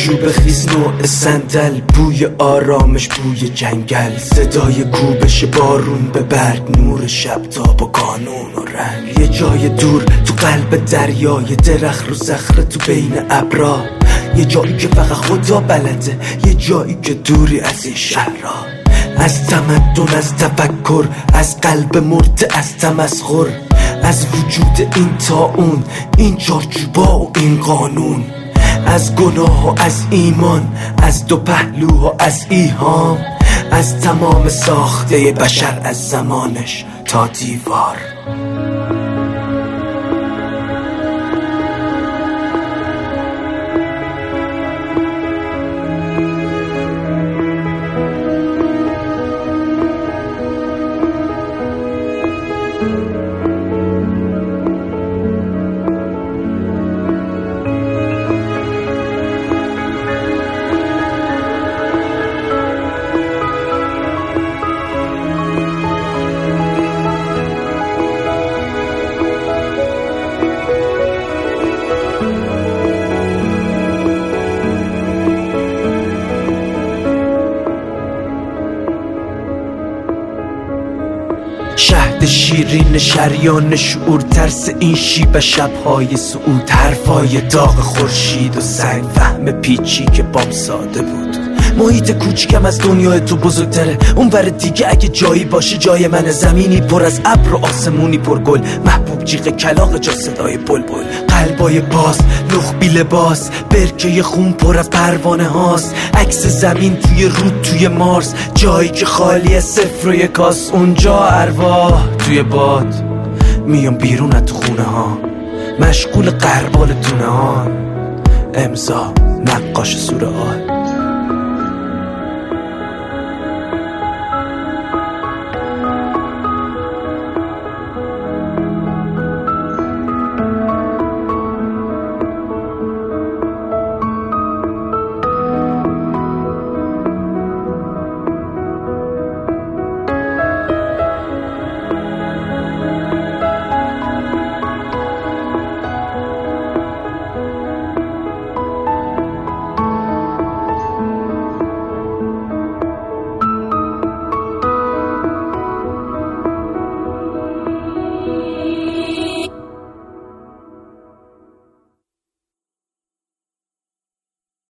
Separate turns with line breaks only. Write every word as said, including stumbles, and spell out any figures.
چوب خیس نوع صندل، بوی آرامش بوی جنگل، صدای کوبش بارون به برگ، نور شب تا با قانون و رنگ. یه جای دور تو قلب دریا، یه درخت رو صخره تو بین ابرا، یه جایی که فقط خدا بلده، یه جایی که دوری از این شهرها، از تمدن، از تفکر، از قلب مرده، از تمسخر، از وجود این تا اون، این چارچوبا و این قانون، از گناه و از ایمان، از دو پهلو و از ایهام، از تمام ساخته بشر، از زمانش تا دیوار. شهد شیرین شریان شعور، ترس این شیب شبهای سعود، حرفای داغ خورشید و سنگ، فهم پیچی که بام ساده بود. محیط کوچکم از دنیای تو بزرگتره، اون ور دیگه اگه جایی باشه جای من، زمینی پر از ابر و آسمونی پر گل، محبوب جیغ کلاغ جا صدای بلبل، قلبای باز لخ بی لباس، برکه خون پر از پروانه هاست، عکس زمین توی رود توی مارس، جایی که خالی صفر و یکاست، اونجا ارواح توی باد میام بیرون از تو خونه ها، مشغول غربال دونه ها، امضا نقاش سوره آل.